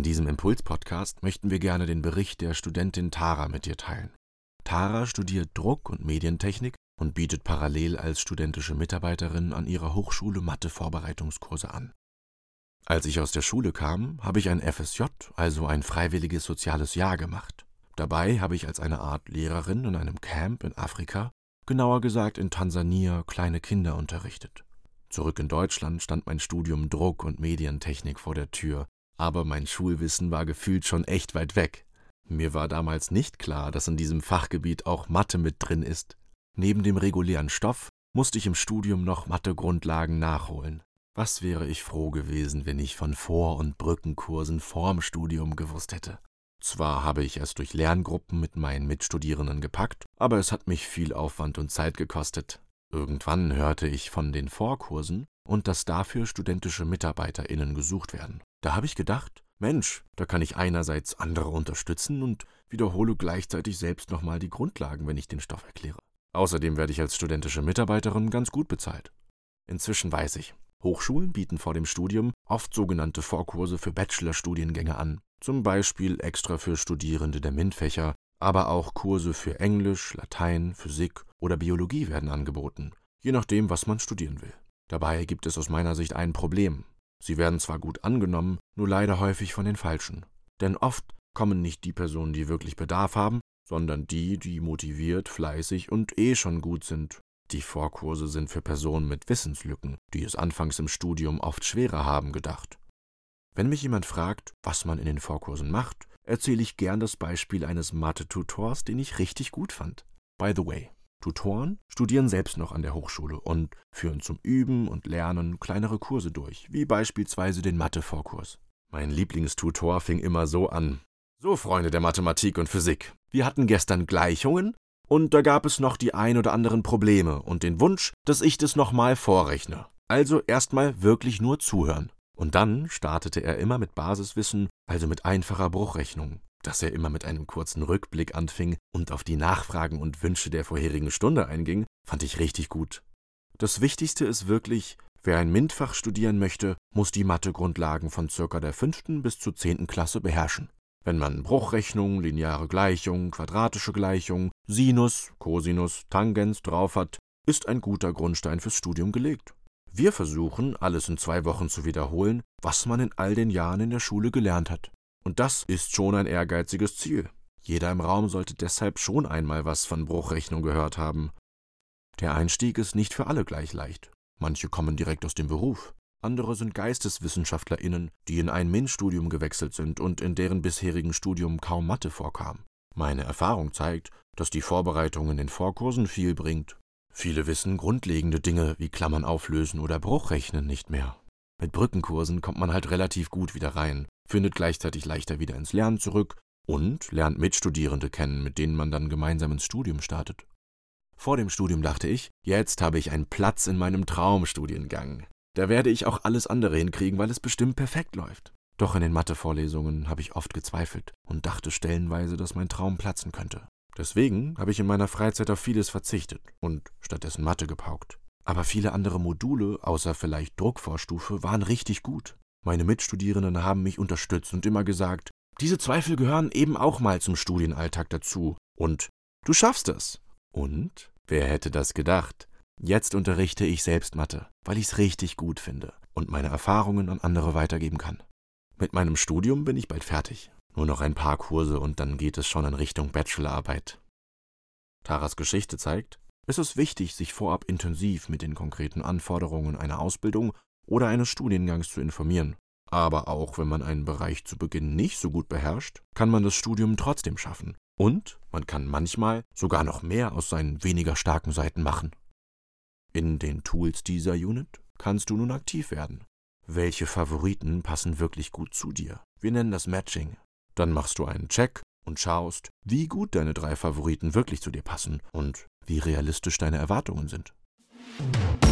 diesem Impuls-Podcast möchten wir gerne den Bericht der Studentin Tara mit dir teilen. Tara studiert Druck- und Medientechnik und bietet parallel als studentische Mitarbeiterin an ihrer Hochschule Mathe-Vorbereitungskurse an. Als ich aus der Schule kam, habe ich ein FSJ, also ein freiwilliges soziales Jahr gemacht. Dabei habe ich als eine Art Lehrerin in einem Camp in Afrika, genauer gesagt in Tansania, kleine Kinder unterrichtet. Zurück in Deutschland stand mein Studium Druck- und Medientechnik vor der Tür, aber mein Schulwissen war gefühlt schon echt weit weg. Mir war damals nicht klar, dass in diesem Fachgebiet auch Mathe mit drin ist. Neben dem regulären Stoff musste ich im Studium noch Mathe-Grundlagen nachholen. Was wäre ich froh gewesen, wenn ich von Vor- und Brückenkursen vorm Studium gewusst hätte. Zwar habe ich es durch Lerngruppen mit meinen Mitstudierenden gepackt, aber es hat mich viel Aufwand und Zeit gekostet. Irgendwann hörte ich von den Vorkursen und dass dafür studentische MitarbeiterInnen gesucht werden. Da habe ich gedacht, Mensch, da kann ich einerseits andere unterstützen und wiederhole gleichzeitig selbst nochmal die Grundlagen, wenn ich den Stoff erkläre. Außerdem werde ich als studentische Mitarbeiterin ganz gut bezahlt. Inzwischen weiß ich, Hochschulen bieten vor dem Studium oft sogenannte Vorkurse für Bachelorstudiengänge an, zum Beispiel extra für Studierende der MINT-Fächer, aber auch Kurse für Englisch, Latein, Physik oder Biologie werden angeboten, je nachdem, was man studieren will. Dabei gibt es aus meiner Sicht ein Problem. Sie werden zwar gut angenommen, nur leider häufig von den Falschen. Denn oft kommen nicht die Personen, die wirklich Bedarf haben, sondern die, die motiviert, fleißig und schon gut sind. Die Vorkurse sind für Personen mit Wissenslücken, die es anfangs im Studium oft schwerer haben, gedacht. Wenn mich jemand fragt, was man in den Vorkursen macht, erzähle ich gern das Beispiel eines Mathe-Tutors, den ich richtig gut fand. By the way, Tutoren studieren selbst noch an der Hochschule und führen zum Üben und Lernen kleinere Kurse durch, wie beispielsweise den Mathe-Vorkurs. Mein Lieblingstutor fing immer so an. So, Freunde der Mathematik und Physik, wir hatten gestern Gleichungen und da gab es noch die ein oder anderen Probleme und den Wunsch, dass ich das nochmal vorrechne. Also erstmal wirklich nur zuhören. Und dann startete er immer mit Basiswissen, also mit einfacher Bruchrechnung. Dass er immer mit einem kurzen Rückblick anfing und auf die Nachfragen und Wünsche der vorherigen Stunde einging, fand ich richtig gut. Das Wichtigste ist wirklich, wer ein MINT-Fach studieren möchte, muss die Mathe-Grundlagen von ca. der 5. bis zur 10. Klasse beherrschen. Wenn man Bruchrechnung, lineare Gleichung, quadratische Gleichung, Sinus, Cosinus, Tangens drauf hat, ist ein guter Grundstein fürs Studium gelegt. Wir versuchen, alles in 2 Wochen zu wiederholen, was man in all den Jahren in der Schule gelernt hat. Und das ist schon ein ehrgeiziges Ziel. Jeder im Raum sollte deshalb schon einmal was von Bruchrechnung gehört haben. Der Einstieg ist nicht für alle gleich leicht. Manche kommen direkt aus dem Beruf. Andere sind GeisteswissenschaftlerInnen, die in ein MINT-Studium gewechselt sind und in deren bisherigen Studium kaum Mathe vorkam. Meine Erfahrung zeigt, dass die Vorbereitung in den Vorkursen viel bringt. Viele wissen grundlegende Dinge wie Klammern auflösen oder Bruchrechnen nicht mehr. Mit Brückenkursen kommt man halt relativ gut wieder rein, findet gleichzeitig leichter wieder ins Lernen zurück und lernt Mitstudierende kennen, mit denen man dann gemeinsam ins Studium startet. Vor dem Studium dachte ich, jetzt habe ich einen Platz in meinem Traumstudiengang. Da werde ich auch alles andere hinkriegen, weil es bestimmt perfekt läuft. Doch in den Mathe-Vorlesungen habe ich oft gezweifelt und dachte stellenweise, dass mein Traum platzen könnte. Deswegen habe ich in meiner Freizeit auf vieles verzichtet und stattdessen Mathe gepaukt. Aber viele andere Module, außer vielleicht Druckvorstufe, waren richtig gut. Meine Mitstudierenden haben mich unterstützt und immer gesagt, diese Zweifel gehören eben auch mal zum Studienalltag dazu. Und du schaffst es. Und wer hätte das gedacht? Jetzt unterrichte ich selbst Mathe, weil ich es richtig gut finde und meine Erfahrungen an andere weitergeben kann. Mit meinem Studium bin ich bald fertig. Nur noch ein paar Kurse und dann geht es schon in Richtung Bachelorarbeit. Taras Geschichte zeigt, es ist wichtig, sich vorab intensiv mit den konkreten Anforderungen einer Ausbildung oder eines Studiengangs zu informieren. Aber auch wenn man einen Bereich zu Beginn nicht so gut beherrscht, kann man das Studium trotzdem schaffen. Und man kann manchmal sogar noch mehr aus seinen weniger starken Seiten machen. In den Tools dieser Unit kannst du nun aktiv werden. Welche Favoriten passen wirklich gut zu dir? Wir nennen das Matching. Dann machst du einen Check und schaust, wie gut deine 3 Favoriten wirklich zu dir passen und wie realistisch deine Erwartungen sind.